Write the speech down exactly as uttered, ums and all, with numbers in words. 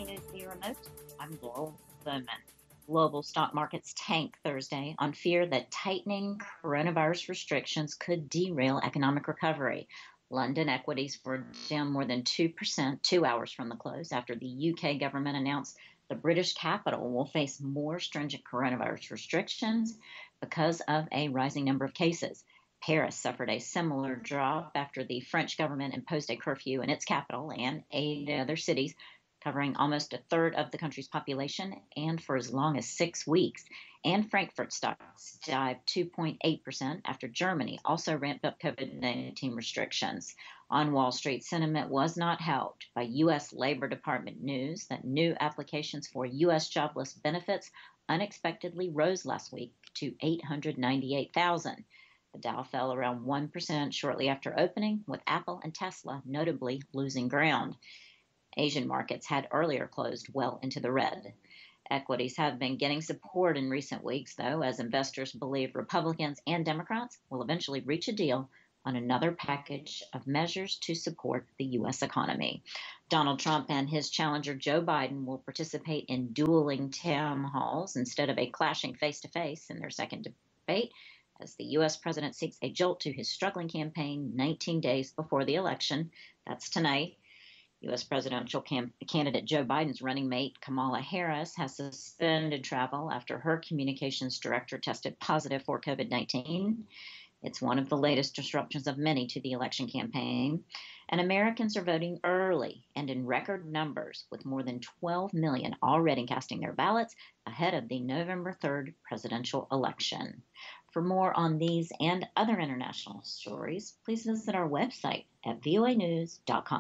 A News Via Remote. I'm Laurel Bowman. Global stock markets tanked Thursday on fear that tightening coronavirus restrictions could derail economic recovery. London equities were down more than two percent two hours from the close after the U K government announced the British capital will face more stringent coronavirus restrictions because of a rising number of cases. Paris suffered a similar drop after the French government imposed a curfew in its capital and eight other cities, covering almost a third of the country's population and for as long as six weeks. And Frankfurt stocks dived two point eight percent after Germany also ramped up COVID nineteen restrictions. On Wall Street, sentiment was not helped by U S Labor Department news that new applications for U S jobless benefits unexpectedly rose last week to eight hundred ninety-eight thousand. The Dow fell around one percent shortly after opening, with Apple and Tesla notably losing ground. Asian markets had earlier closed well into the red. Equities have been getting support in recent weeks, though, as investors believe Republicans and Democrats will eventually reach a deal on another package of measures to support the U S economy. Donald Trump and his challenger Joe Biden will participate in dueling town halls instead of a clashing face-to-face in their second debate, as the U S president seeks a jolt to his struggling campaign nineteen days before the election. That's tonight. U S presidential cam- candidate Joe Biden's running mate, Kamala Harris, has suspended travel after her communications director tested positive for COVID nineteen. It's one of the latest disruptions of many to the election campaign. And Americans are voting early and in record numbers, with more than twelve million already casting their ballots ahead of the November third presidential election. For more on these and other international stories, please visit our website at voa news dot com.